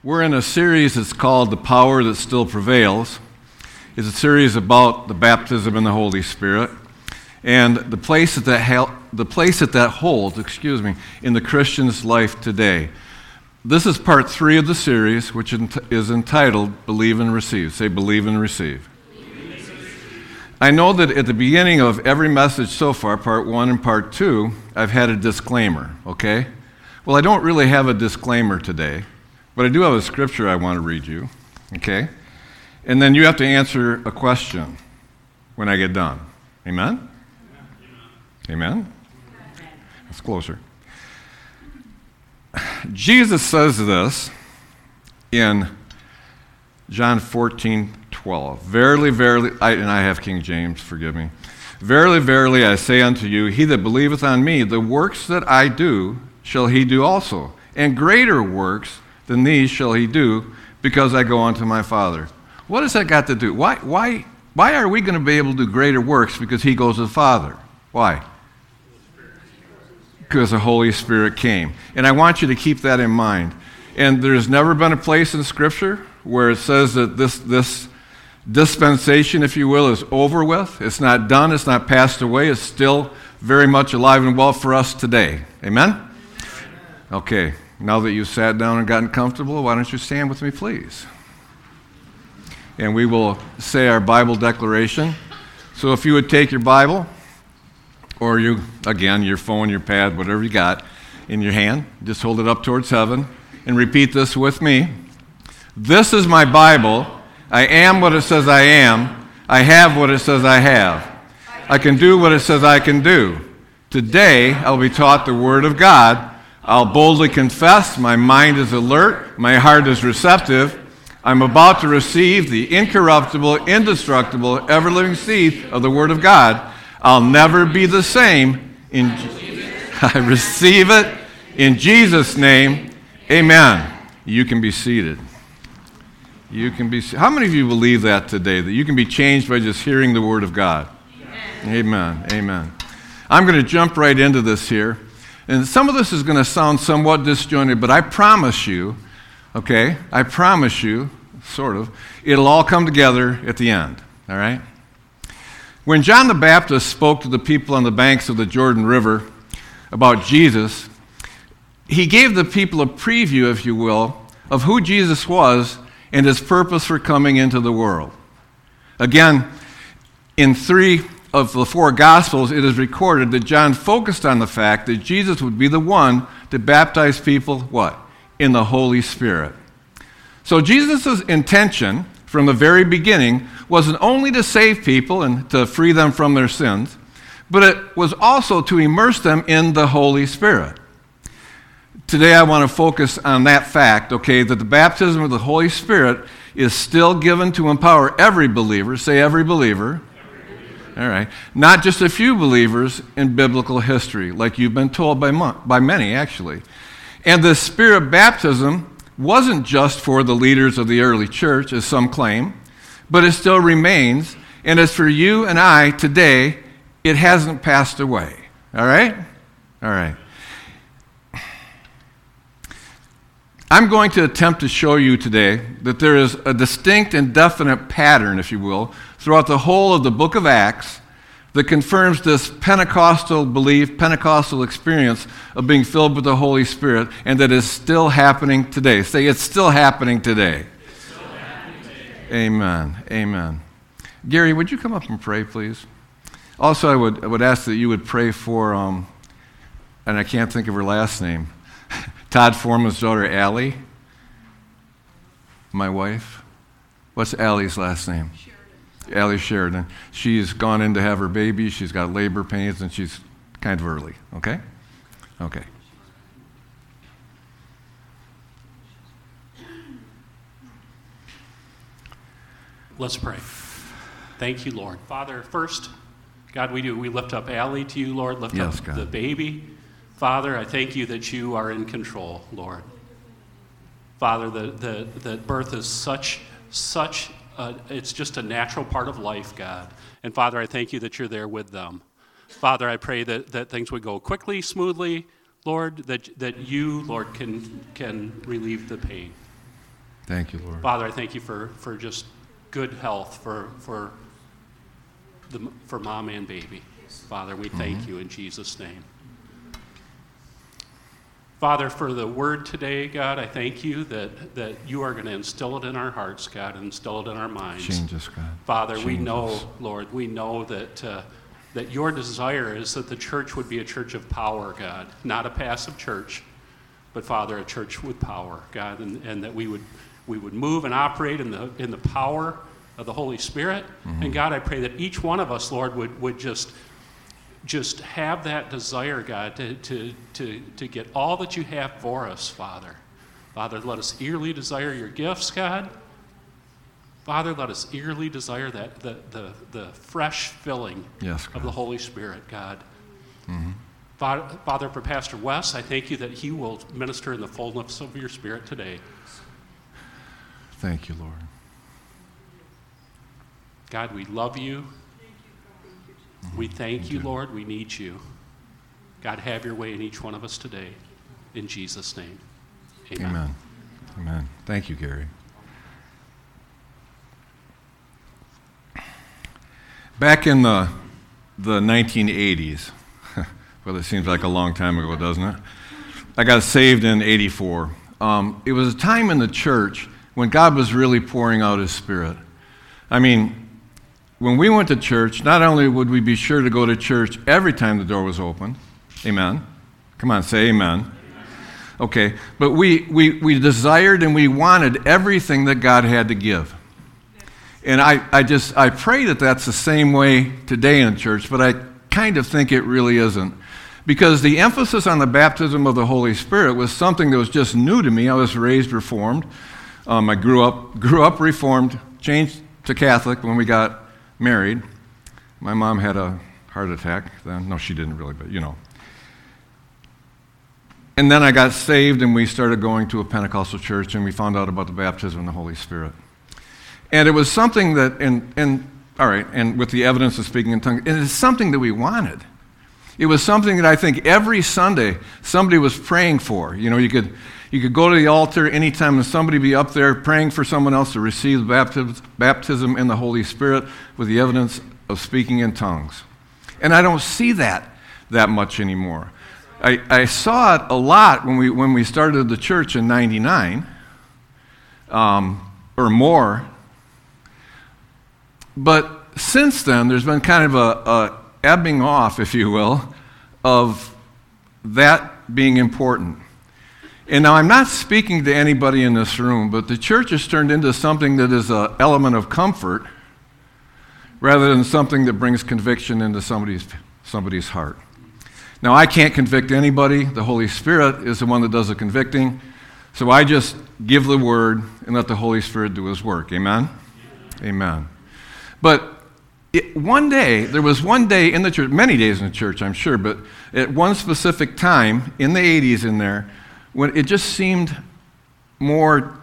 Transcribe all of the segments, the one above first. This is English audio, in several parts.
We're in a series that's called The Power That Still Prevails. It's a series about the baptism in the Holy Spirit and the place that holds, in the Christian's life today. This is part 3 of the series, which is entitled Believe and Receive. Say, believe and receive. I know that at the beginning of every message so far, part 1 and part 2, I've had a disclaimer, okay? Well, I don't really have a disclaimer today, but I do have a scripture I want to read you, okay? And then you have to answer a question when I get done. Amen? Amen? That's closer. Jesus says this in John 14:12. Verily, verily, and I have King James, forgive me. Verily, verily, I say unto you, he that believeth on me, the works that I do shall he do also, and greater works than these shall he do, because I go unto my Father. What has that got to do? Why are we going to be able to do greater works because he goes to the Father? Why? Because the Holy Spirit came. And I want you to keep that in mind. And there's never been a place in Scripture where it says that this dispensation, if you will, is over with. It's not done. It's not passed away. It's still very much alive and well for us today. Amen? Okay. Now that you've sat down and gotten comfortable, why don't you stand with me, please? And we will say our Bible declaration. So if you would take your Bible, or your phone, your pad, whatever you got in your hand, just hold it up towards heaven and repeat this with me. This is my Bible. I am what it says I am. I have what it says I have. I can do what it says I can do. Today, I'll be taught the Word of God. I'll boldly confess, my mind is alert, my heart is receptive. I'm about to receive the incorruptible, indestructible, ever-living seed of the Word of God. I'll never be the same. I receive it in Jesus' name. Amen. You can be seated. How many of you believe that today, that you can be changed by just hearing the Word of God? Amen. Amen. I'm going to jump right into this here. And some of this is going to sound somewhat disjointed, but I promise you, sort of, it'll all come together at the end, all right? When John the Baptist spoke to the people on the banks of the Jordan River about Jesus, he gave the people a preview, if you will, of who Jesus was and his purpose for coming into the world. Again, in 3 of the 4 Gospels, it is recorded that John focused on the fact that Jesus would be the one to baptize people, what? In the Holy Spirit. So Jesus' intention from the very beginning wasn't only to save people and to free them from their sins, but it was also to immerse them in the Holy Spirit. Today I want to focus on that fact, that the baptism of the Holy Spirit is still given to empower every believer. Say every believer. All right. Not just a few believers in biblical history, like you've been told by many, actually. And the Spirit baptism wasn't just for the leaders of the early church, as some claim, but it still remains, and as for you and I today, it hasn't passed away. All right? All right. I'm going to attempt to show you today that there is a distinct and definite pattern, if you will, throughout the whole of the book of Acts that confirms this Pentecostal belief, Pentecostal experience of being filled with the Holy Spirit, and that is still happening today. Say, it's still happening today. It's still happening today. Amen. Amen. Gary, would you come up and pray, please? Also, I would ask that you would pray for, and I can't think of her last name, Todd Foreman's daughter, Allie, my wife. What's Allie's last name? Sheridan. Allie Sheridan. She's gone in to have her baby. She's got labor pains, and she's kind of early, okay? Okay. Let's pray. Thank you, Lord. Father, first, God, we lift up Allie to you, Lord. Lift up God. The baby. Father, I thank you that you are in control, Lord. Father, that birth is it's just a natural part of life, God. And Father, I thank you that you're there with them. Father, I pray that things would go quickly, smoothly, Lord, that you, Lord, can relieve the pain. Thank you, Lord. Father, I thank you for just good health for mom and baby. Father, we thank you in Jesus' name. Father, for the word today, God, I thank you that you are going to instill it in our hearts, God, and instill it in our minds. Change us, God. Father, we Change know, us. Lord, we know that your desire is that the church would be a church of power, God, not a passive church, but, Father, a church with power, God, and that we would move and operate in the power of the Holy Spirit. And, God, I pray that each one of us, Lord, would just have that desire, God, to get all that you have for us, Father. Father, let us eagerly desire your gifts, God. Father, let us eagerly desire that the fresh filling of the Holy Spirit, God. Father, for Pastor Wes, I thank you that he will minister in the fullness of your Spirit today. Thank you, Lord. God, we love you. We thank you, Lord. We need you. God, have your way in each one of us today. In Jesus' name. Amen. Amen. Amen. Thank you, Gary. Back in the 1980s, well, it seems like a long time ago, doesn't it? I got saved in 84. It was a time in the church when God was really pouring out his Spirit. I mean, when we went to church, not only would we be sure to go to church every time the door was open, amen? Come on, say amen. Okay, but we desired and we wanted everything that God had to give. And I pray that that's the same way today in church, but I kind of think it really isn't. Because the emphasis on the baptism of the Holy Spirit was something that was just new to me. I was raised Reformed. I grew up Reformed, changed to Catholic when we got married. My mom had a heart attack then. No, she didn't really, but you know. And then I got saved and we started going to a Pentecostal church and we found out about the baptism of the Holy Spirit. And it was something that, and with the evidence of speaking in tongues, it is something that we wanted. It was something that I think every Sunday somebody was praying for. You know, you could go to the altar anytime and somebody be up there praying for someone else to receive baptism in the Holy Spirit with the evidence of speaking in tongues. And I don't see that much anymore. I saw it a lot when we started the church in 99 or more. But since then, there's been kind of a ebbing off, if you will, of that being important. And now I'm not speaking to anybody in this room, but the church has turned into something that is an element of comfort rather than something that brings conviction into somebody's heart. Now, I can't convict anybody. The Holy Spirit is the one that does the convicting. So I just give the word and let the Holy Spirit do his work. Amen? Amen. But there was one day in the church, many days in the church, I'm sure, but at one specific time in the 80s in there, when it just seemed more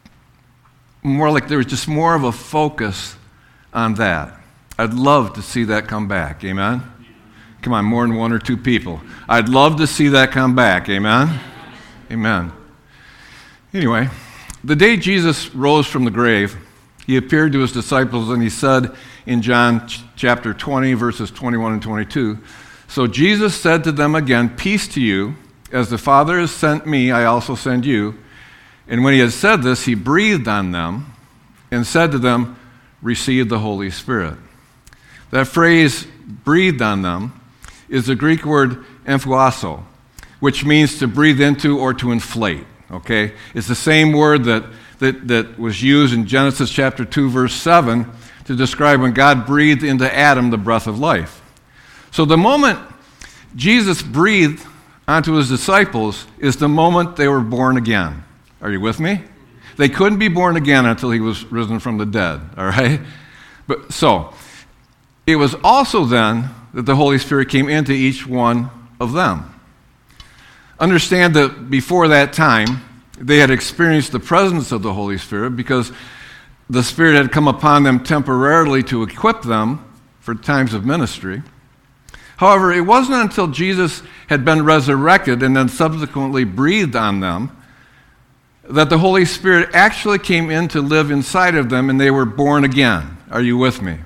like there was just more of a focus on that. I'd love to see that come back. Amen? Come on, more than one or two people. I'd love to see that come back. Amen? Amen. Anyway, the day Jesus rose from the grave, he appeared to his disciples and he said in John chapter 20, verses 21 and 22, "So Jesus said to them again, 'Peace to you. As the Father has sent me, I also send you.' And when he had said this, he breathed on them and said to them, 'Receive the Holy Spirit.'" That phrase, breathed on them, is the Greek word emphuazo, which means to breathe into or to inflate. Okay? It's the same word that was used in Genesis chapter 2, verse 7 to describe when God breathed into Adam the breath of life. So the moment Jesus breathed onto his disciples is the moment they were born again. Are you with me? They couldn't be born again until he was risen from the dead, all right? So it was also then that the Holy Spirit came into each one of them. Understand that before that time, they had experienced the presence of the Holy Spirit because the Spirit had come upon them temporarily to equip them for times of ministry. However, it wasn't until Jesus had been resurrected and then subsequently breathed on them that the Holy Spirit actually came in to live inside of them and they were born again. Are you with me?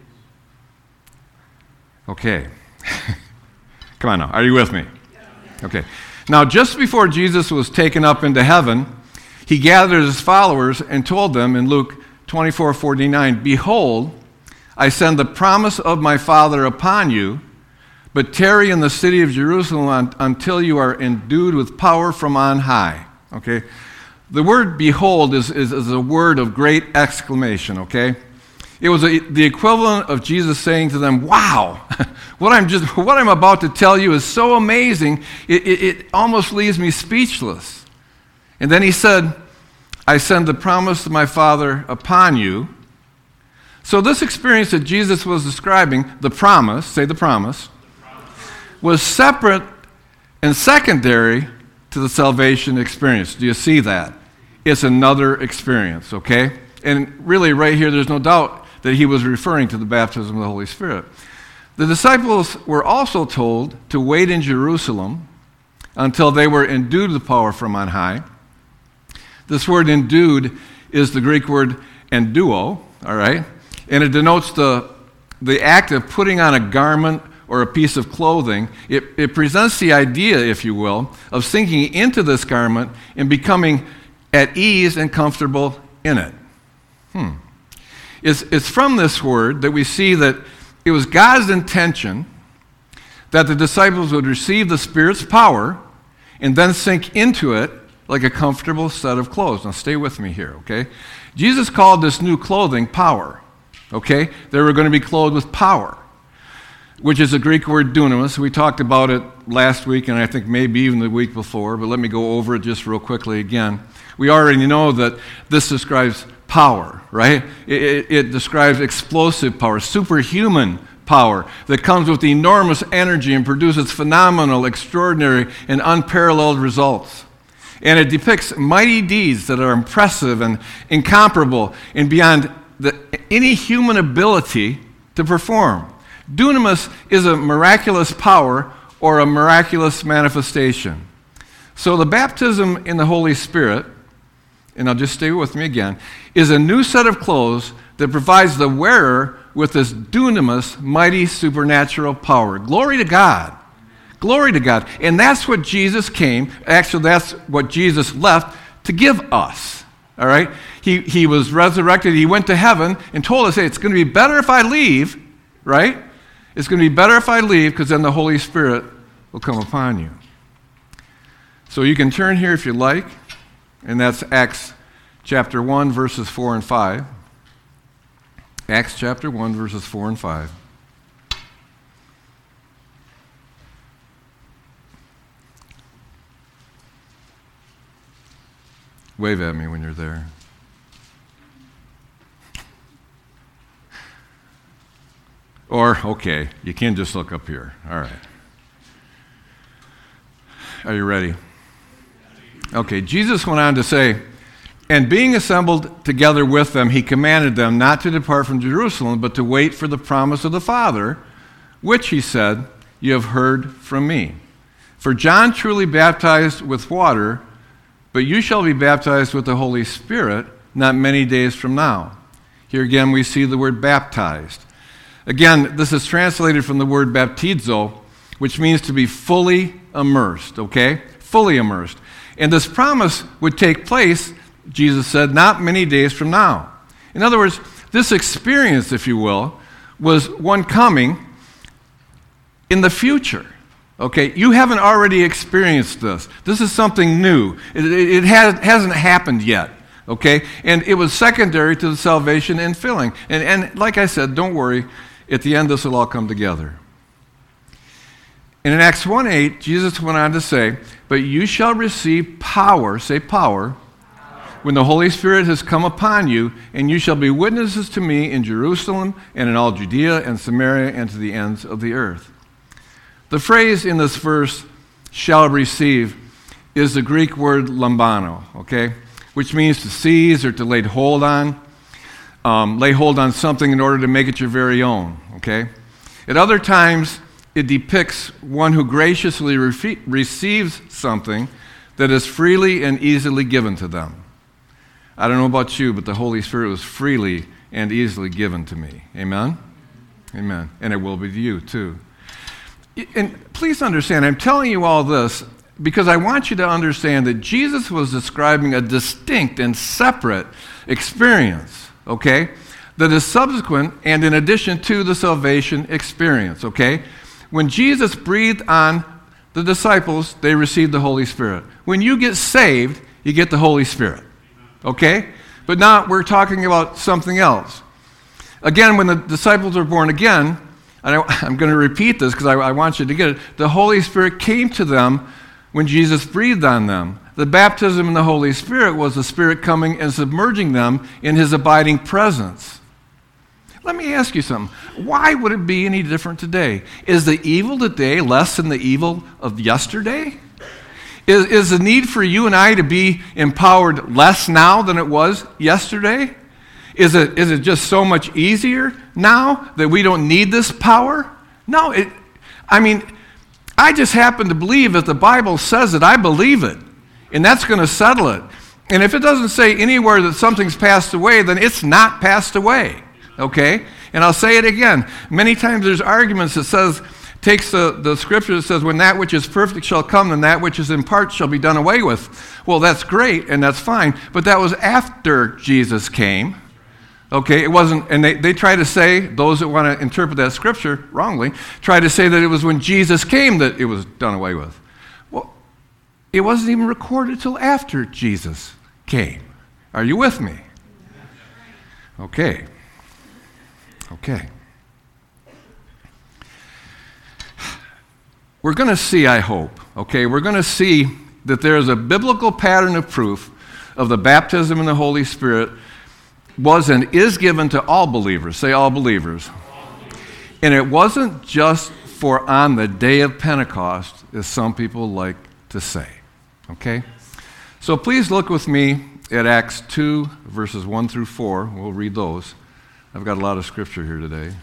Okay. Come on now. Are you with me? Okay. Now, just before Jesus was taken up into heaven, he gathered his followers and told them in Luke 24:49, "Behold, I send the promise of my Father upon you, but tarry in the city of Jerusalem until you are endued with power from on high." Okay? The word behold is a word of great exclamation, okay? It was the equivalent of Jesus saying to them, wow, what I'm about to tell you is so amazing, it almost leaves me speechless. And then he said, I send the promise of my Father upon you. So this experience that Jesus was describing, the promise, say the promise, was separate and secondary to the salvation experience. Do you see that? It's another experience, okay? And really, right here, there's no doubt that he was referring to the baptism of the Holy Spirit. The disciples were also told to wait in Jerusalem until they were endued with power from on high. This word endued is the Greek word enduo, all right? And it denotes the act of putting on a garment or a piece of clothing. It presents the idea, if you will, of sinking into this garment and becoming at ease and comfortable in it. It's from this word that we see that it was God's intention that the disciples would receive the Spirit's power and then sink into it like a comfortable set of clothes. Now stay with me here, okay? Jesus called this new clothing power, okay? They were going to be clothed with power, which is a Greek word dunamis. We talked about it last week and I think maybe even the week before, but let me go over it just real quickly again. We already know that this describes power, right? It describes explosive power, superhuman power that comes with enormous energy and produces phenomenal, extraordinary, and unparalleled results. And it depicts mighty deeds that are impressive and incomparable and beyond any human ability to perform. Dunamis is a miraculous power or a miraculous manifestation. So the baptism in the Holy Spirit, and I'll just stay with me again, is a new set of clothes that provides the wearer with this dunamis, mighty supernatural power. Glory to God. Glory to God. And that's what Jesus came, actually that's what Jesus left to give us. All right? He was resurrected, he went to heaven and told us, hey, it's going to be better if I leave, right? It's going to be better if I leave because then the Holy Spirit will come upon you. So you can turn here if you like, and that's Acts chapter 1, verses 4 and 5. Acts chapter 1, verses 4 and 5. Wave at me when you're there. Or, okay, you can just look up here. All right. Are you ready? Okay, Jesus went on to say, and being assembled together with them, he commanded them not to depart from Jerusalem, but to wait for the promise of the Father, which, he said, you have heard from me. For John truly baptized with water, but you shall be baptized with the Holy Spirit not many days from now. Here again we see the word baptized. Again, this is translated from the word baptizo, which means to be fully immersed, okay? Fully immersed. And this promise would take place, Jesus said, not many days from now. In other words, this experience, if you will, was one coming in the future. Okay, you haven't already experienced this. This is something new. It hasn't happened yet. Okay, and it was secondary to the salvation and filling. And like I said, don't worry. At the end, this will all come together. And in Acts 1:8, Jesus went on to say, but you shall receive power, say power, when the Holy Spirit has come upon you, and you shall be witnesses to me in Jerusalem and in all Judea and Samaria and to the ends of the earth. The phrase in this verse, shall receive, is the Greek word lambano, okay, which means to seize or to lay hold on something in order to make it your very own, okay? At other times, it depicts one who graciously receives something that is freely and easily given to them. I don't know about you, but the Holy Spirit was freely and easily given to me. Amen? Amen. And it will be to you, too. And please understand, I'm telling you all this because I want you to understand that Jesus was describing a distinct and separate experience, okay, that is subsequent and in addition to the salvation experience, okay? When Jesus breathed on the disciples, they received the Holy Spirit. When you get saved, you get the Holy Spirit, okay? But now we're talking about something else. Again, when the disciples were born again, and I'm going to repeat this because I want you to get it, the Holy Spirit came to them when Jesus breathed on them. The baptism in the Holy Spirit was the Spirit coming and submerging them in His abiding presence. Let me ask you something. Why would it be any different today? Is the evil today less than the evil of yesterday? Is the need for you and I to be empowered less now than it was yesterday? Is it just so much easier now that we don't need this power? No, I just happen to believe that the Bible says it. I believe it. And that's going to settle it. And if it doesn't say anywhere that something's passed away, then it's not passed away. Okay? And I'll say it again. Many times there's arguments that takes the scripture that says, when that which is perfect shall come, then that which is in part shall be done away with. Well, that's great, and that's fine. But that was after Jesus came. Okay, it wasn't, and they try to say, those that want to interpret that scripture wrongly, try to say that it was when Jesus came that it was done away with. Well, it wasn't even recorded till after Jesus came. Are you with me? Okay. We're going to see, I hope, okay, we're going to see that there is a biblical pattern of proof of the baptism in the Holy Spirit was and is given to all believers. Say all believers. And it wasn't just for on the day of Pentecost, as some people like to say. Okay? So please look with me at Acts 2, verses 1 through 4. We'll read those. I've got a lot of scripture here today.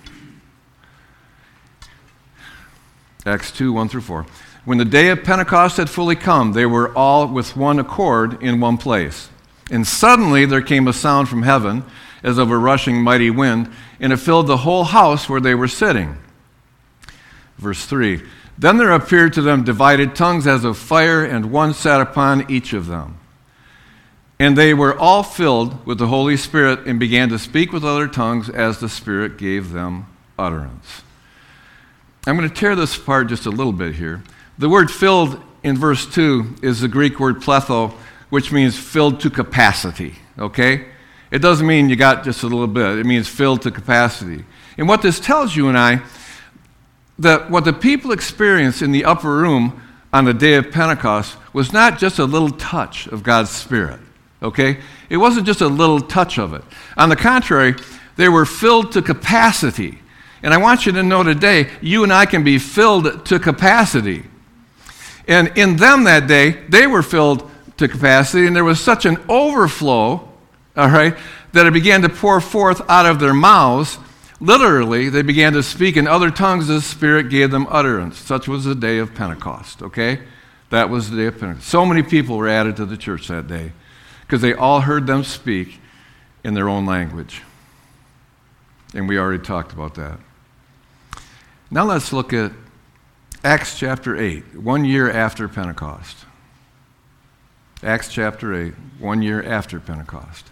Acts 2, 1 through 4. When the day of Pentecost had fully come, they were all with one accord in one place. And suddenly there came a sound from heaven as of a rushing mighty wind, and it filled the whole house where they were sitting. Verse 3. Then there appeared to them divided tongues as of fire, and one sat upon each of them. And they were all filled with the Holy Spirit and began to speak with other tongues as the Spirit gave them utterance. I'm going to tear this apart just a little bit here. The word filled in verse 2 is the Greek word pletho, which means filled to capacity, okay? It doesn't mean you got just a little bit. It means filled to capacity. And what this tells you and I, that what the people experienced in the upper room on the day of Pentecost was not just a little touch of God's Spirit, okay? It wasn't just a little touch of it. On the contrary, they were filled to capacity. And I want you to know today, you and I can be filled to capacity. And in them that day, they were filled to capacity, and there was such an overflow, all right, that it began to pour forth out of their mouths. Literally, they began to speak in other tongues as the Spirit gave them utterance. Such was the day of Pentecost, okay? That was the day of Pentecost. So many people were added to the church that day because they all heard them speak in their own language. And we already talked about that. Now let's look at Acts chapter 8, 1 year after Pentecost. Acts chapter 8, 1 year after Pentecost.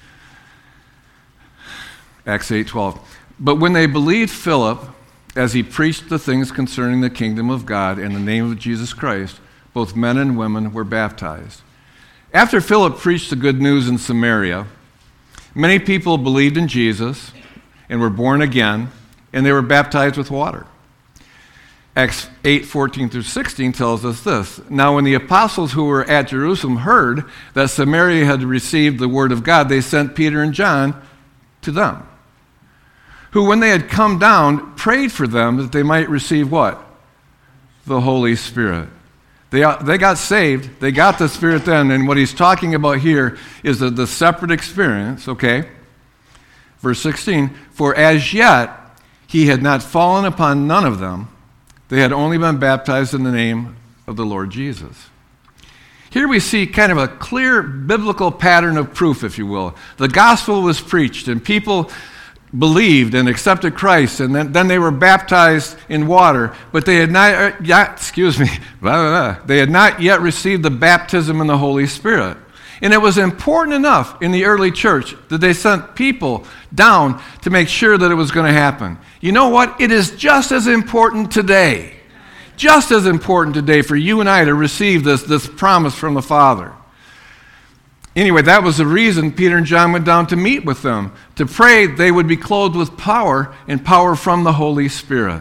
Acts 8:12. But when they believed Philip, as he preached the things concerning the kingdom of God in the name of Jesus Christ, both men and women were baptized. After Philip preached the good news in Samaria, many people believed in Jesus and were born again, and they were baptized with water. Acts 8:14 through 16 tells us this. Now when the apostles who were at Jerusalem heard that Samaria had received the word of God, they sent Peter and John to them, who when they had come down, prayed for them that they might receive what? The Holy Spirit. They got saved. They got the Spirit then, and what he's talking about here is the separate experience, okay? Verse 16, for as yet he had not fallen upon none of them. They had only been baptized in the name of the Lord Jesus. Here we see kind of a clear biblical pattern of proof, if you will. The gospel was preached, and people believed and accepted Christ, and then they were baptized in water, but they had not yet, they had not yet received the baptism in the Holy Spirit. And it was important enough in the early church that they sent people down to make sure that it was going to happen. You know what? It is just as important today. Just as important today for you and I to receive this promise from the Father. Anyway, that was the reason Peter and John went down to meet with them, to pray they would be clothed with power and power from the Holy Spirit.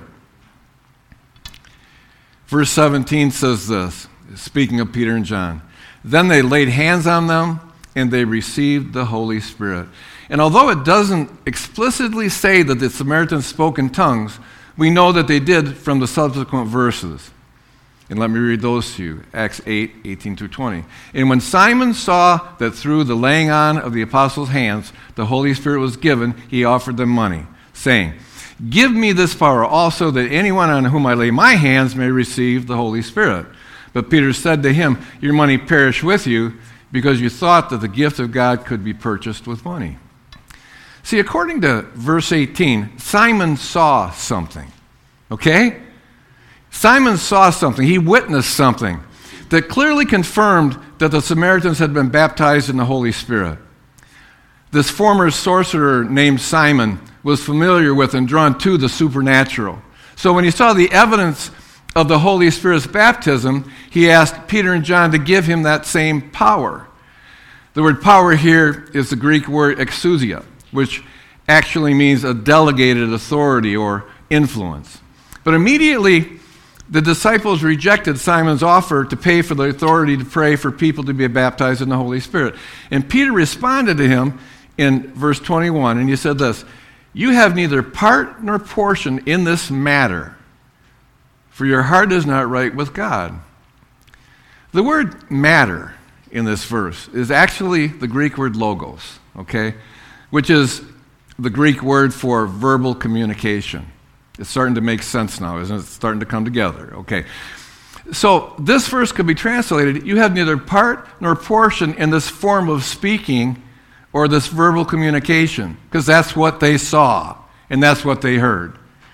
Verse 17 says this, speaking of Peter and John. Then they laid hands on them and they received the Holy Spirit. And although it doesn't explicitly say that the Samaritans spoke in tongues, we know that they did from the subsequent verses. And let me read those to you. Acts 8:18-20. And when Simon saw that through the laying on of the apostles' hands the Holy Spirit was given, he offered them money, saying, "Give me this power also, that anyone on whom I lay my hands may receive the Holy Spirit." But Peter said to him, "Your money perish with you, because you thought that the gift of God could be purchased with money." See, according to verse 18, Simon saw something. Okay? Simon saw something. He witnessed something that clearly confirmed that the Samaritans had been baptized in the Holy Spirit. This former sorcerer named Simon was familiar with and drawn to the supernatural. So when he saw the evidence of the Holy Spirit's baptism, he asked Peter and John to give him that same power. The word power here is the Greek word exousia, which actually means a delegated authority or influence. But immediately, the disciples rejected Simon's offer to pay for the authority to pray for people to be baptized in the Holy Spirit. And Peter responded to him in verse 21, and he said this, "You have neither part nor portion in this matter, for your heart is not right with God." The word matter in this verse is actually the Greek word logos, okay, which is the Greek word for verbal communication. It's starting to make sense now, isn't it? It's starting to come together. Okay. So this verse could be translated, you have neither part nor portion in this form of speaking or this verbal communication, because that's what they saw and that's what they heard.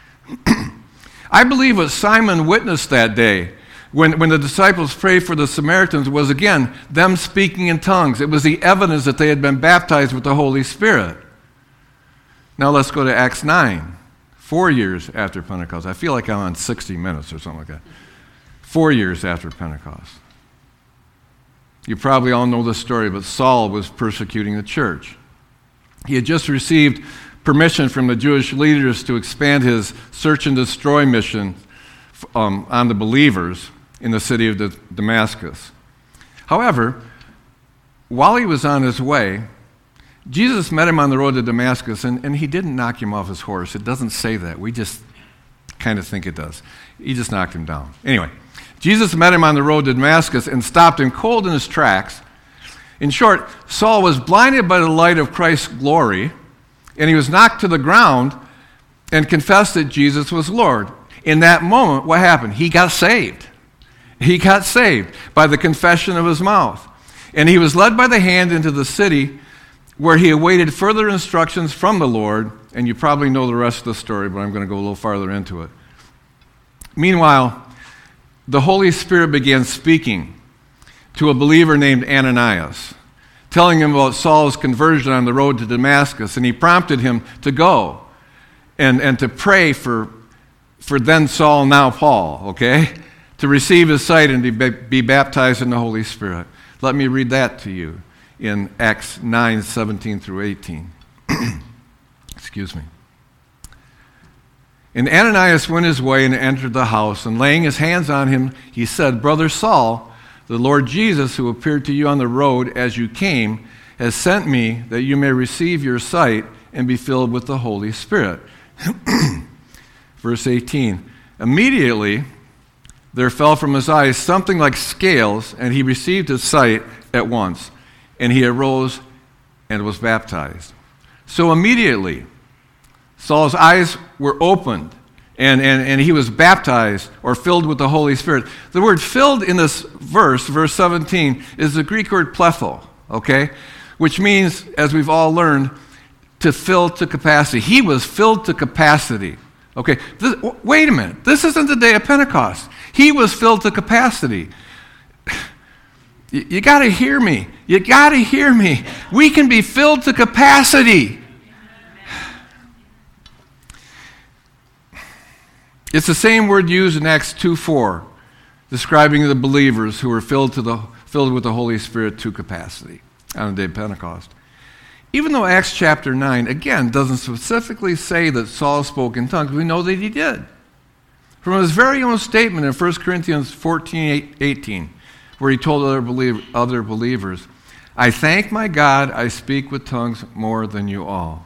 I believe what Simon witnessed that day when the disciples prayed for the Samaritans was, again, them speaking in tongues. It was the evidence that they had been baptized with the Holy Spirit. Now let's go to Acts 9. 4 years after Pentecost. I feel like I'm on 60 Minutes or something like that. 4 years after Pentecost. You probably all know the story, but Saul was persecuting the church. He had just received permission from the Jewish leaders to expand his search and destroy mission on the believers in the city of Damascus. However, while he was on his way, Jesus met him on the road to Damascus, and he didn't knock him off his horse. It doesn't say that. We just kind of think it does. He just knocked him down. Anyway, Jesus met him on the road to Damascus and stopped him cold in his tracks. In short, Saul was blinded by the light of Christ's glory, and he was knocked to the ground and confessed that Jesus was Lord. In that moment, what happened? He got saved. He got saved by the confession of his mouth. And he was led by the hand into the city where he awaited further instructions from the Lord, and you probably know the rest of the story, but I'm going to go a little farther into it. Meanwhile, the Holy Spirit began speaking to a believer named Ananias, telling him about Saul's conversion on the road to Damascus, and he prompted him to go and to pray for then Saul, now Paul, okay, to receive his sight and to be baptized in the Holy Spirit. Let me read that to you in Acts 9:17-18. Excuse me. And Ananias went his way and entered the house, and laying his hands on him, he said, "Brother Saul, the Lord Jesus, who appeared to you on the road as you came, has sent me that you may receive your sight and be filled with the Holy Spirit." Verse 18, immediately there fell from his eyes something like scales, and he received his sight at once. And he arose and was baptized. So immediately, Saul's eyes were opened, And he was baptized or filled with the Holy Spirit. The word filled in this verse 17, is the Greek word pletho, okay? Which means, as we've all learned, to fill to capacity. He was filled to capacity. Okay, wait a minute. This isn't the day of Pentecost. He was filled to capacity. You got to hear me. You got to hear me. We can be filled to capacity. It's the same word used in Acts 2:4, describing the believers who were filled with the Holy Spirit to capacity on the day of Pentecost. Even though Acts chapter 9, again, doesn't specifically say that Saul spoke in tongues, we know that he did. From his very own statement in 1 Corinthians 14:18, where he told other believers, I thank my God I speak with tongues more than you all.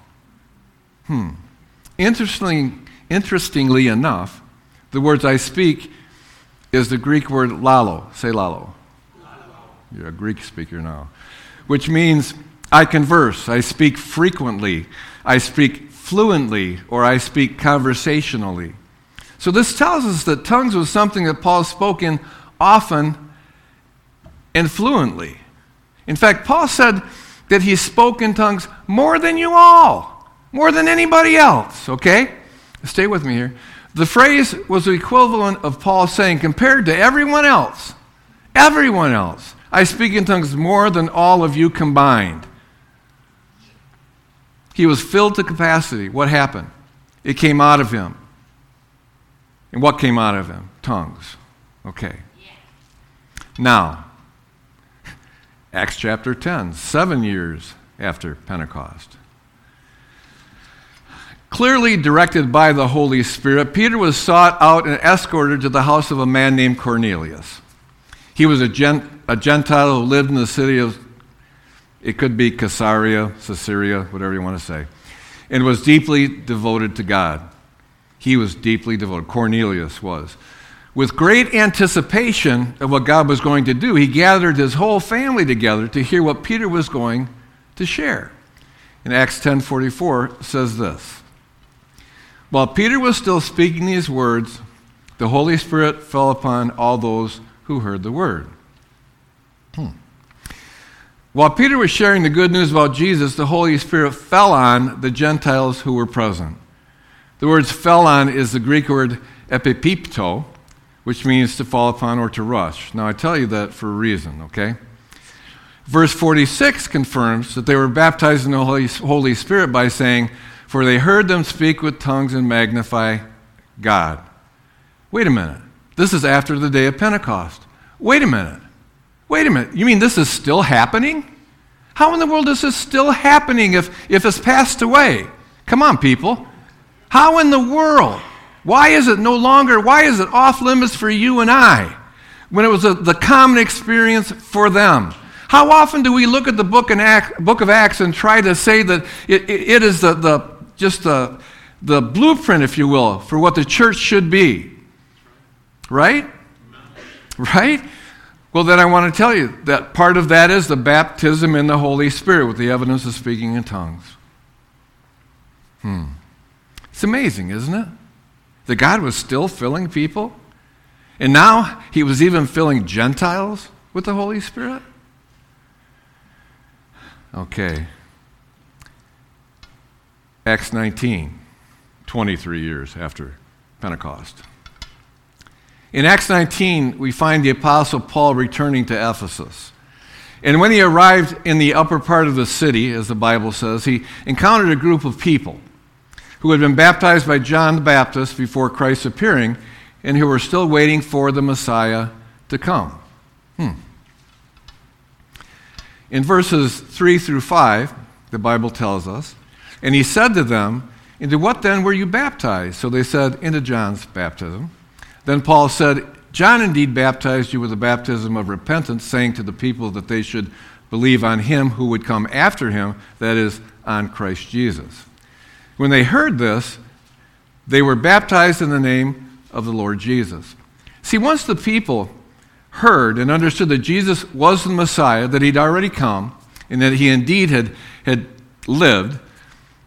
Interestingly enough, the words I speak is the Greek word lalo. Say lalo. You're a Greek speaker now. Which means I converse, I speak frequently, I speak fluently, or I speak conversationally. So this tells us that tongues was something that Paul spoke in often and fluently. In fact, Paul said that he spoke in tongues more than you all, more than anybody else, okay? Stay with me here. The phrase was the equivalent of Paul saying, compared to everyone else, I speak in tongues more than all of you combined. He was filled to capacity. What happened? It came out of him. And what came out of him? Tongues. Okay. Now, Acts chapter 10, 7 years after Pentecost. Clearly directed by the Holy Spirit, Peter was sought out and escorted to the house of a man named Cornelius. He was a Gentile who lived in the city of, it could be Caesarea, whatever you want to say, and was deeply devoted to God. He was deeply devoted. Cornelius was. With great anticipation of what God was going to do, he gathered his whole family together to hear what Peter was going to share. In Acts 10:44 says this, while Peter was still speaking these words, the Holy Spirit fell upon all those who heard the word. While Peter was sharing the good news about Jesus, the Holy Spirit fell on the Gentiles who were present. The word fell on is the Greek word epipipto, which means to fall upon or to rush. Now, I tell you that for a reason, okay? Verse 46 confirms that they were baptized in the Holy Spirit by saying, for they heard them speak with tongues and magnify God. Wait a minute. This is after the day of Pentecost. Wait a minute. You mean this is still happening? How in the world is this still happening if it's passed away? Come on, people. How in the world? Why is it off limits for you and I when it was the common experience for them? How often do we look at the book of Acts and try to say that it is the blueprint, if you will, for what the church should be? Right? Right? Well, then I want to tell you that part of that is the baptism in the Holy Spirit with the evidence of speaking in tongues. It's amazing, isn't it? That God was still filling people. And now he was even filling Gentiles with the Holy Spirit. Okay. Acts 19, 23 years after Pentecost. In Acts 19, we find the Apostle Paul returning to Ephesus. And when he arrived in the upper part of the city, as the Bible says, he encountered a group of people who had been baptized by John the Baptist before Christ's appearing and who were still waiting for the Messiah to come. In verses 3 through 5, the Bible tells us, and he said to them, into what then were you baptized? So they said, into John's baptism. Then Paul said, John indeed baptized you with the baptism of repentance, saying to the people that they should believe on him who would come after him, that is, on Christ Jesus. When they heard this, they were baptized in the name of the Lord Jesus. See, once the people heard and understood that Jesus was the Messiah, that he'd already come, and that he indeed had lived,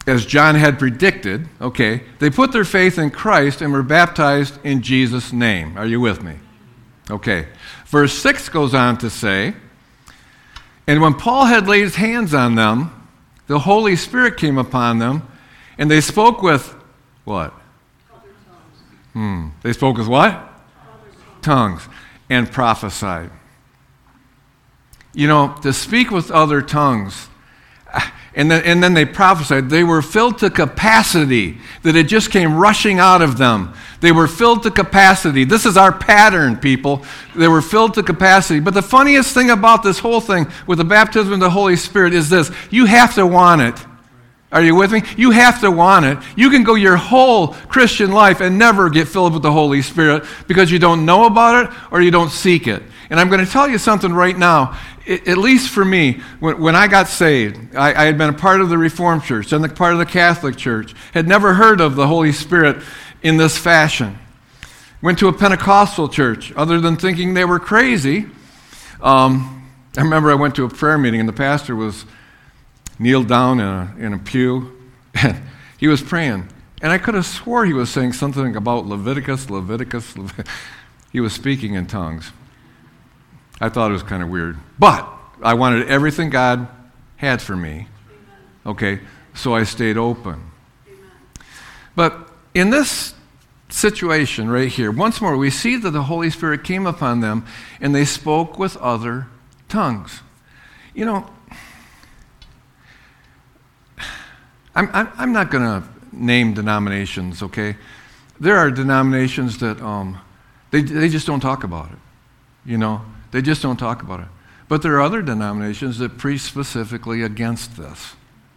as John had predicted, okay, they put their faith in Christ and were baptized in Jesus' name. Are you with me? Okay. Verse 6 goes on to say, and when Paul had laid his hands on them, the Holy Spirit came upon them, and they spoke with what? Other tongues. They spoke with what? Other Tongues. And prophesied. You know, to speak with other tongues, and then they prophesied. They were filled to capacity, that it just came rushing out of them. They were filled to capacity. This is our pattern, people. They were filled to capacity. But the funniest thing about this whole thing with the baptism of the Holy Spirit is this. You have to want it. Are you with me? You have to want it. You can go your whole Christian life and never get filled with the Holy Spirit because you don't know about it or you don't seek it. And I'm going to tell you something right now. At least for me, when I got saved, I had been a part of the Reformed Church and a part of the Catholic Church, had never heard of the Holy Spirit in this fashion. Went to a Pentecostal church, other than thinking they were crazy. I remember I went to a prayer meeting and the pastor was kneeled down in a pew, and he was praying. And I could have swore he was saying something about Leviticus. He was speaking in tongues. I thought it was kind of weird. But I wanted everything God had for me. Okay, so I stayed open. But in this situation right here, once more, we see that the Holy Spirit came upon them, and they spoke with other tongues. You know, I'm not going to name denominations, okay? There are denominations that they just don't talk about it, you know? They just don't talk about it. But there are other denominations that preach specifically against this.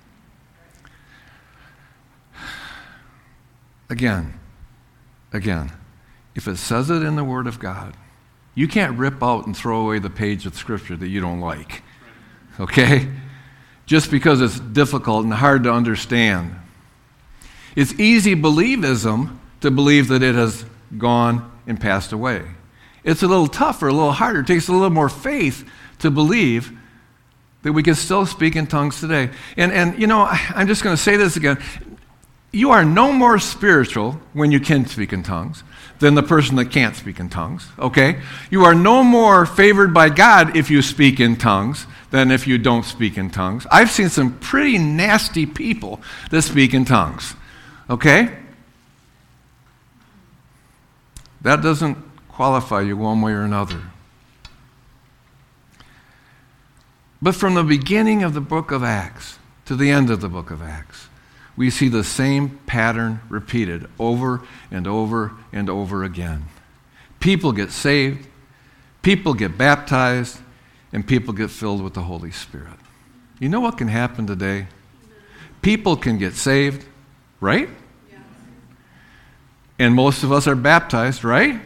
Again, if it says it in the Word of God, you can't rip out and throw away the page of Scripture that you don't like, okay? Just because it's difficult and hard to understand. It's easy believism to believe that it has gone and passed away. It's a little tougher, a little harder. It takes a little more faith to believe that we can still speak in tongues today. And you know, I'm just going to say this again. You are no more spiritual when you can speak in tongues than the person that can't speak in tongues, okay? You are no more favored by God if you speak in tongues than if you don't speak in tongues. I've seen some pretty nasty people that speak in tongues, okay? That doesn't qualify you one way or another. But from the beginning of the book of Acts to the end of the book of Acts, we see the same pattern repeated over and over and over again. People get saved, people get baptized, and people get filled with the Holy Spirit. You know what can happen today? People can get saved, right? Yeah. And most of us are baptized, right?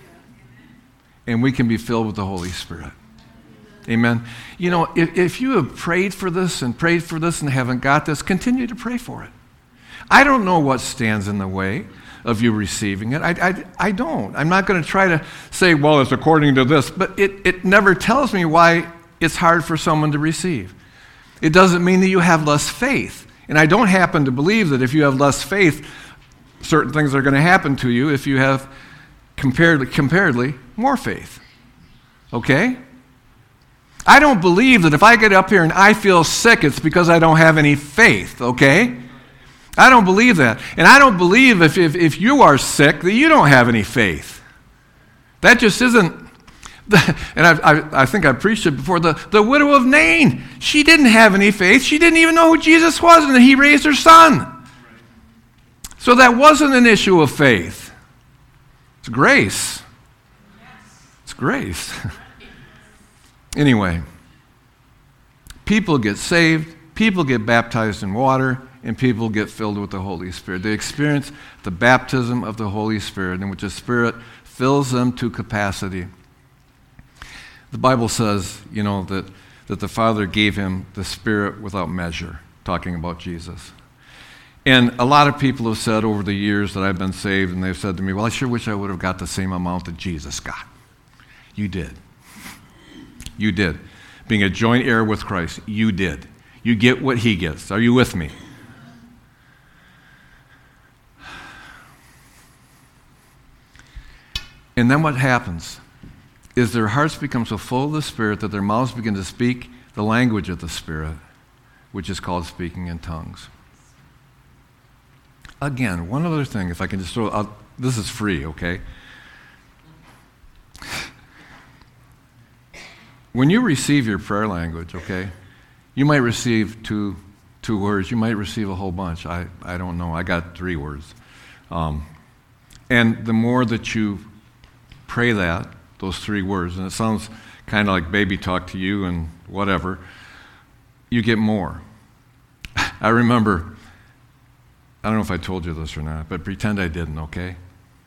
And we can be filled with the Holy Spirit. Amen. You know, if you have prayed for this and haven't got this, continue to pray for it. I don't know what stands in the way of you receiving it. I don't. I'm not going to try to say, well, it's according to this, but it never tells me why it's hard for someone to receive. It doesn't mean that you have less faith. And I don't happen to believe that if you have less faith, certain things are going to happen to you if you have comparatively more faith. Okay? I don't believe that if I get up here and I feel sick, it's because I don't have any faith, okay? I don't believe that. And I don't believe if you are sick that you don't have any faith. That just isn't, and I think I preached it before, the widow of Nain, she didn't have any faith. She didn't even know who Jesus was, and he raised her son. So that wasn't an issue of faith. It's grace. It's grace. Anyway, people get saved, people get baptized in water, and people get filled with the Holy Spirit. They experience the baptism of the Holy Spirit, in which the Spirit fills them to capacity. The Bible says, you know, that the Father gave him the Spirit without measure, talking about Jesus. And a lot of people have said over the years that I've been saved, and they've said to me, well, I sure wish I would have got the same amount that Jesus got. You did. You did. Being a joint heir with Christ, you did. You get what he gets. Are you with me? And then what happens is their hearts become so full of the Spirit that their mouths begin to speak the language of the Spirit, which is called speaking in tongues. Again, one other thing, if I can just throw out, this is free, okay? When you receive your prayer language, okay, you might receive two words. You might receive a whole bunch. I don't know. I got 3 words. And the more that you pray those 3 words, and it sounds kind of like baby talk to you and whatever, you get more. I remember, I don't know if I told you this or not, but pretend I didn't, okay?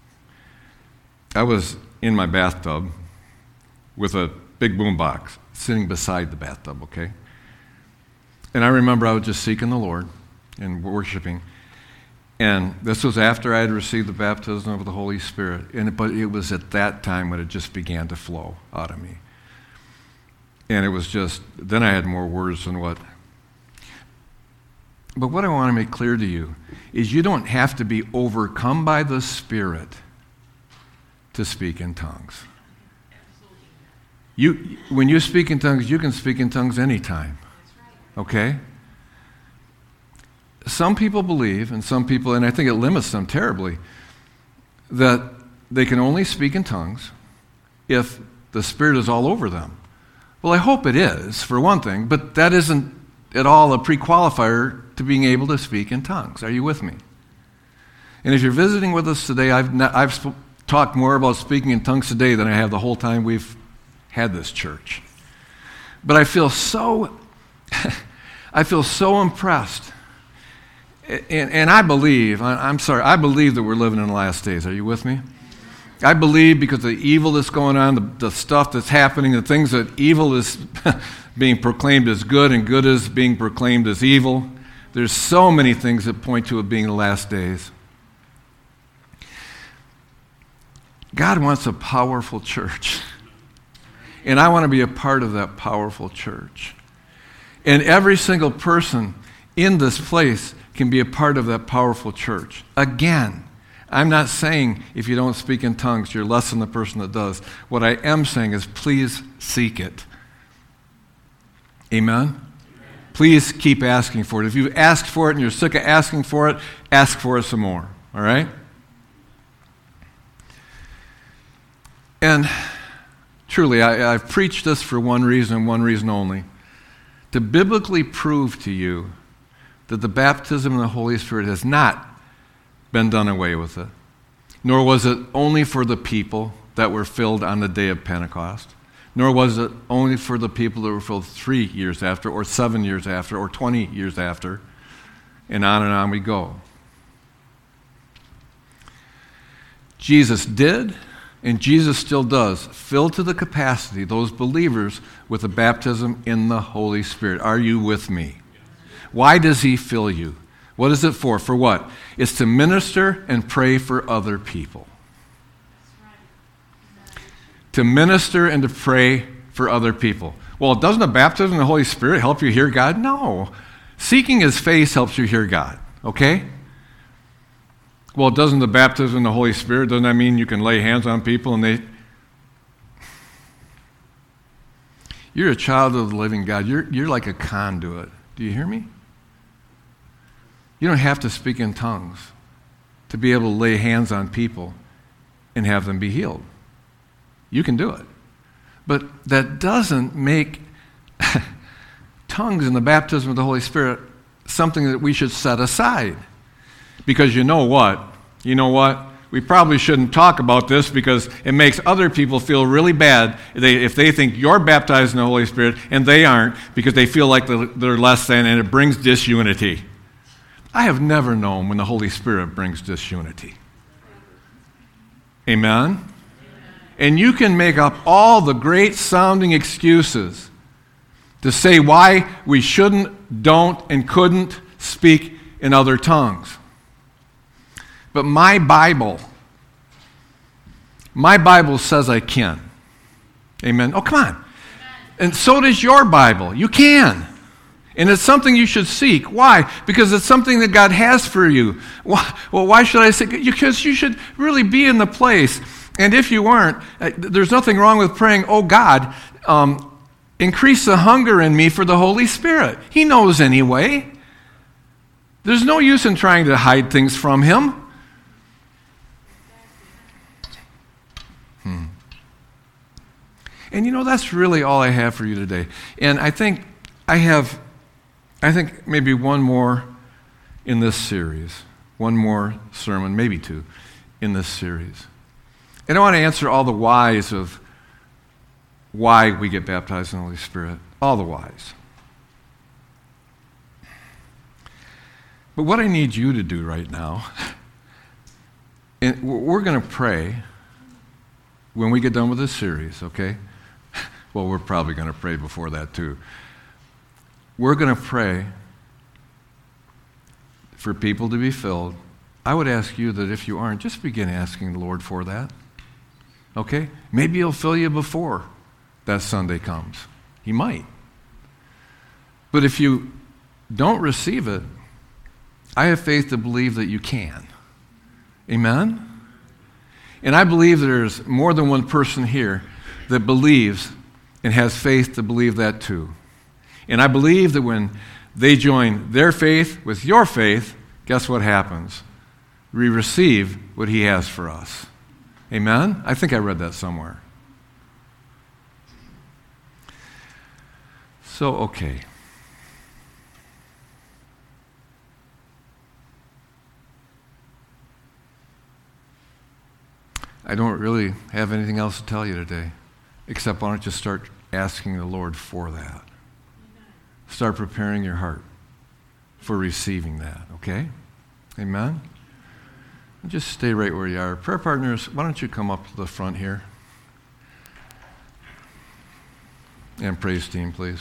I was in my bathtub with a big boom box sitting beside the bathtub, okay? And I remember I was just seeking the Lord and worshiping. And this was after I had received the baptism of the Holy Spirit. But it was at that time when it just began to flow out of me. And it was just, then I had more words than what. But what I want to make clear to you is you don't have to be overcome by the Spirit to speak in tongues. When you speak in tongues, you can speak in tongues anytime. Okay? Some people believe, and some people, and I think it limits them terribly, that they can only speak in tongues if the Spirit is all over them. Well, I hope it is, for one thing, but that isn't at all a pre-qualifier to being able to speak in tongues. Are you with me? And if you're visiting with us today, I've talked more about speaking in tongues today than I have the whole time we've had this church. But I feel so impressed. And I believe, I believe that we're living in the last days. Are you with me? I believe because of the evil that's going on, the stuff that's happening, the things that evil is being proclaimed as good and good is being proclaimed as evil. There's so many things that point to it being the last days. God wants a powerful church. And I want to be a part of that powerful church. And every single person in this place can be a part of that powerful church. Again, I'm not saying if you don't speak in tongues, you're less than the person that does. What I am saying is please seek it. Amen? Please keep asking for it. If you've asked for it and you're sick of asking for it, ask for it some more. All right? And truly, I've preached this for one reason and one reason only. To biblically prove to you that the baptism in the Holy Spirit has not been done away with it, nor was it only for the people that were filled on the day of Pentecost, nor was it only for the people that were filled 3 years after, or 7 years after, or 20 years after, and on we go. Jesus did, and Jesus still does, fill to the capacity those believers with the baptism in the Holy Spirit. Are you with me? Why does he fill you? What is it for? For what? It's to minister and pray for other people. To minister and to pray for other people. Well, doesn't the baptism in the Holy Spirit help you hear God? No. Seeking his face helps you hear God. Okay? Well, doesn't the baptism in the Holy Spirit, doesn't that mean you can lay hands on people and they... You're a child of the living God. You're like a conduit. Do you hear me? You don't have to speak in tongues to be able to lay hands on people and have them be healed. You can do it. But that doesn't make tongues and the baptism of the Holy Spirit something that we should set aside. Because you know what? We probably shouldn't talk about this because it makes other people feel really bad if they think you're baptized in the Holy Spirit and they aren't because they feel like they're less than, and it brings disunity. I have never known when the Holy Spirit brings disunity. Amen? And you can make up all the great sounding excuses to say why we shouldn't, don't, and couldn't speak in other tongues. But my Bible says I can. Amen? Oh, come on. And so does your Bible. You can. And it's something you should seek. Why? Because it's something that God has for you. Why? Well, why should I say? Because you should really be in the place And if you aren't, there's nothing wrong with praying, oh God, increase the hunger in me for the Holy Spirit. He knows anyway. There's no use in trying to hide things from him. And you know, that's really all I have for you today. And I think maybe one more in this series. One more sermon, maybe two, in this series. And I want to answer all the whys of why we get baptized in the Holy Spirit. All the whys. But what I need you to do right now, and we're going to pray when we get done with this series, okay? Well, we're probably going to pray before that too. We're going to pray for people to be filled. I would ask you that if you aren't, just begin asking the Lord for that. Okay? Maybe he'll fill you before that Sunday comes. He might. But if you don't receive it, I have faith to believe that you can. Amen? And I believe there's more than one person here that believes and has faith to believe that too. And I believe that when they join their faith with your faith, guess what happens? We receive what he has for us. Amen? I think I read that somewhere. So, okay. I don't really have anything else to tell you today, except why don't you start asking the Lord for that. Start preparing your heart for receiving that, okay? Amen? Just stay right where you are. Prayer partners, why don't you come up to the front here? And praise team, please.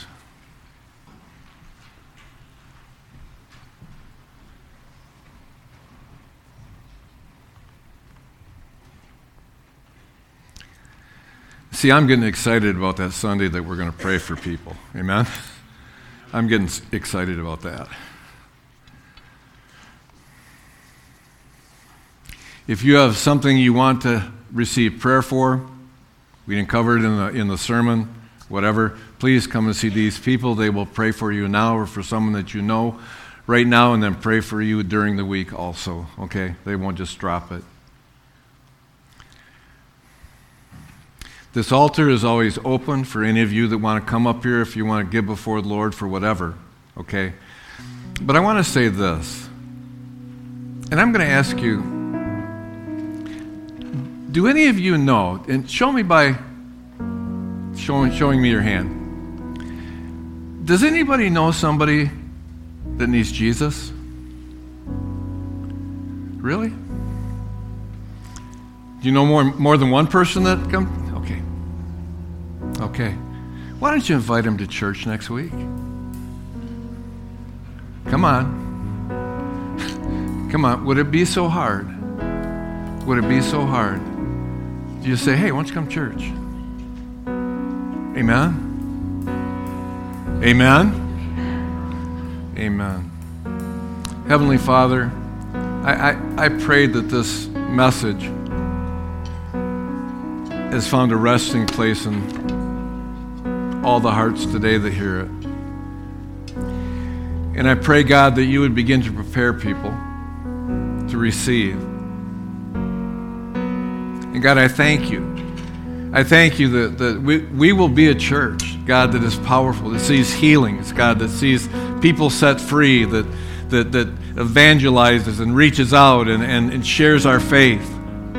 See, I'm getting excited about that Sunday that we're going to pray for people. Amen? I'm getting excited about that. If you have something you want to receive prayer for, we didn't cover it in the sermon, whatever, please come and see these people. They will pray for you now or for someone that you know right now, and then pray for you during the week also, okay? They won't just drop it. This altar is always open for any of you that want to come up here if you want to give before the Lord for whatever, okay? But I want to say this, and I'm going to ask you, do any of you know, and show me by showing me your hand, does anybody know somebody that needs Jesus? Really? Do you know more than one person that comes? Okay. Why don't you invite him to church next week? Come on. Come on. Would it be so hard? Would it be so hard? You say, hey, why don't you come to church? Amen? Amen? Amen. Heavenly Father, I pray that this message has found a resting place in all the hearts today that hear it. And I pray, God, that you would begin to prepare people to receive. And God, I thank you. I thank you that we will be a church, God, that is powerful, that sees healings, God, that sees people set free, that evangelizes and reaches out and shares our faith.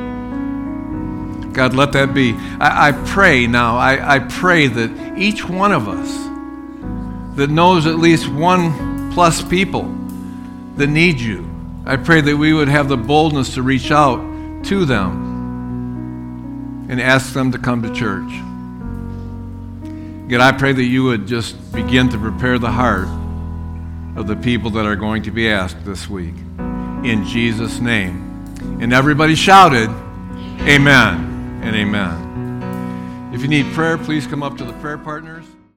God, let that be. I pray now, I pray that each one of us that knows at least 1+ people that need you, I pray that we would have the boldness to reach out to them and ask them to come to church. God, I pray that you would just begin to prepare the heart of the people that are going to be asked this week. In Jesus' name. And everybody shouted, Amen and amen. If you need prayer, please come up to the prayer partners.